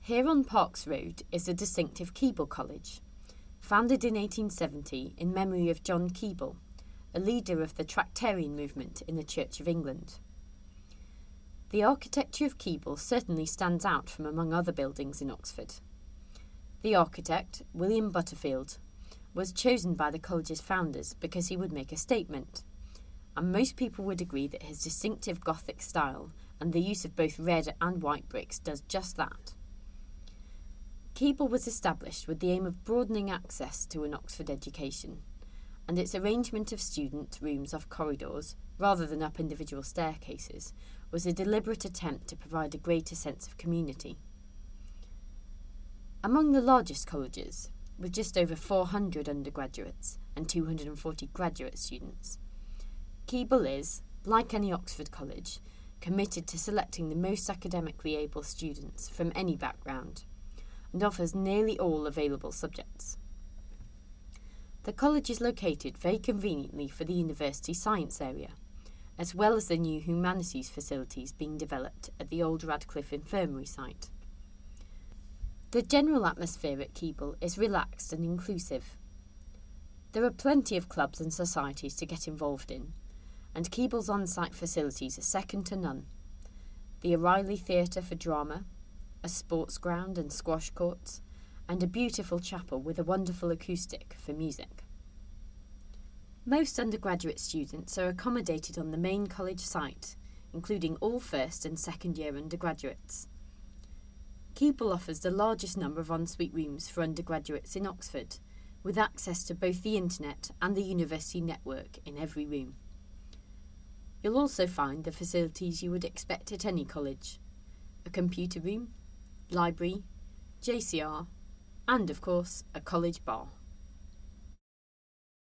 Here on Parks Road is the distinctive Keble College, founded in 1870 in memory of John Keble, a leader of the Tractarian movement in the Church of England. The architecture of Keble certainly stands out from among other buildings in Oxford. The architect, William Butterfield, was chosen by the college's founders because he would make a statement, and most people would agree that his distinctive Gothic style and the use of both red and white bricks does just that. Keble was established with the aim of broadening access to an Oxford education, and its arrangement of student rooms off corridors, rather than up individual staircases, was a deliberate attempt to provide a greater sense of community. Among the largest colleges, with just over 400 undergraduates and 240 graduate students, Keble is, like any Oxford college, committed to selecting the most academically able students from any background, and offers nearly all available subjects. The college is located very conveniently for the university science area, as well as the new humanities facilities being developed at the old Radcliffe Infirmary site. The general atmosphere at Keble is relaxed and inclusive. There are plenty of clubs and societies to get involved in, and Keble's on-site facilities are second to none. The O'Reilly Theatre for Drama, a sports ground and squash courts, and a beautiful chapel with a wonderful acoustic for music. Most undergraduate students are accommodated on the main college site, including all first and second year undergraduates. Keble offers the largest number of ensuite rooms for undergraduates in Oxford, with access to both the internet and the university network in every room. You'll also find the facilities you would expect at any college: a computer room, library, JCR, and of course a college bar.